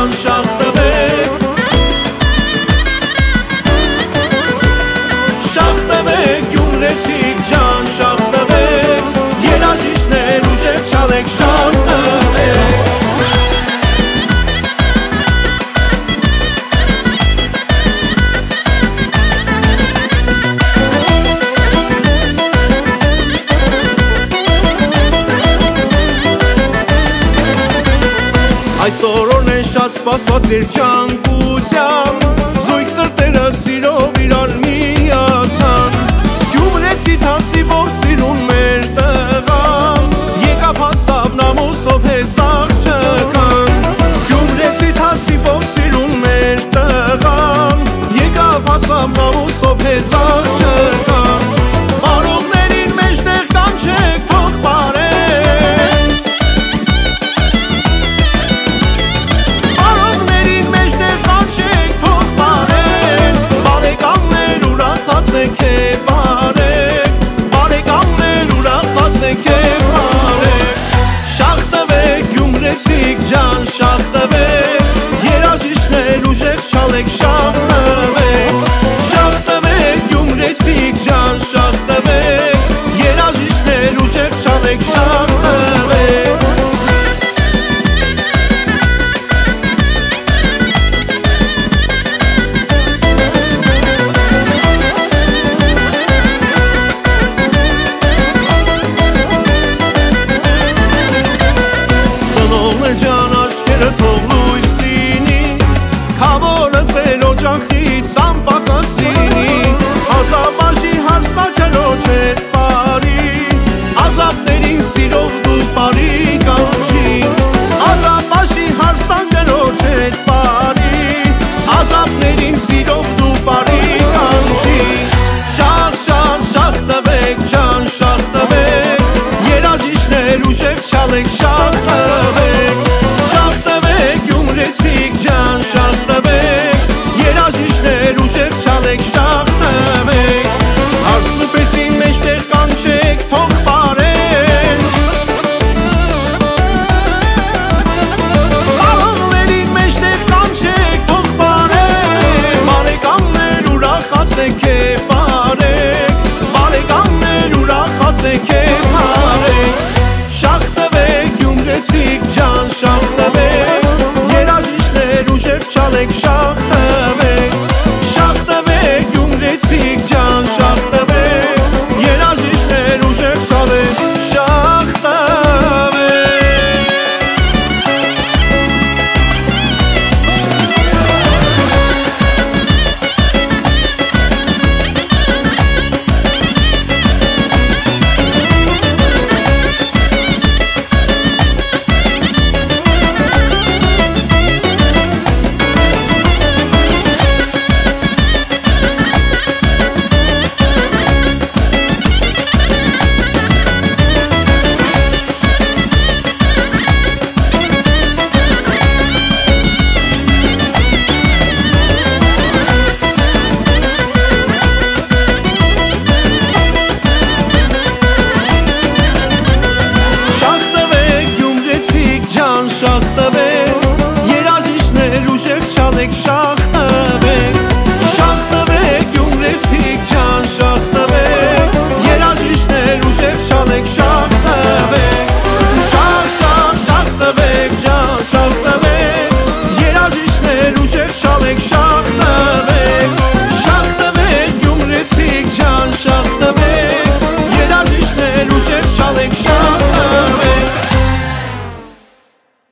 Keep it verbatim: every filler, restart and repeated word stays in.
ջան շաղ տվեք, շաղ տվեք գյումրեցիք ջան շաղ տվեք, երաժիշտներ ուժեղ չալեք շաղ տվեք։ Այսօր օրն է շատ սպասված էր ճանկությամբ, զույգ սրտերը սիրով իրար միացան, գյումրեցի թասի որ սիրուն մեր տղան, եկավ հասավ նամուսով հեսաղ չկան, գյումրեցի թասի որ սիրուն մեր տղան, եկավ հասավ նամուսով հեսաղ չկան, բարողներին մեջտեղ կանչեք թող բարեք, Քեֆ արեք, բարեկամներ ուրախացեք քեֆ արեք, շաղ տվեք գյումրեցիք ջան շաղ տվեք, երաժիշտներ ուժեղ չալեք շաղ տվեք, շաղ տվեք գյումրեցիք ջան շաղ տվեք, երաժիշտներ ուժեղ չալեք շաղ տվեք։ Թող լույս լինի, քավորը ձեր օջախից անպակաս լինի, ազապաշի հարսնակրոջ հետ բարի, ազապներին սիրով դու բարի կանչի, ազապաշի հարսնակրոջ հետ բարի, ազապներին սիրով դու բարի կանչի, շաղ շաղ շաղ տվեք ջան շաղ տվեք, երաժիշտներ ուժեղ չալեք շաղ տվեք, գյումրեցիք ջան շաղ տվեք, երաժիշտներ ուժեղ չալեք շաղ տվեք, հարսուպեսին մեջտեղ կանչեք թող բարեն, բարողներին մեջտեղ կանչեք թող բարեն, բարեկամներ ուրախացեք քեֆ արեք, բարեկամներ ուրախացեք քեֆ արեք, շաղ տվեք գյումրեցիք ջան շաղ տվեք, ուժեղ չալեք շաղ տվեք, շաղ տվեք գյումրեցիք ջան շաղ տվեք,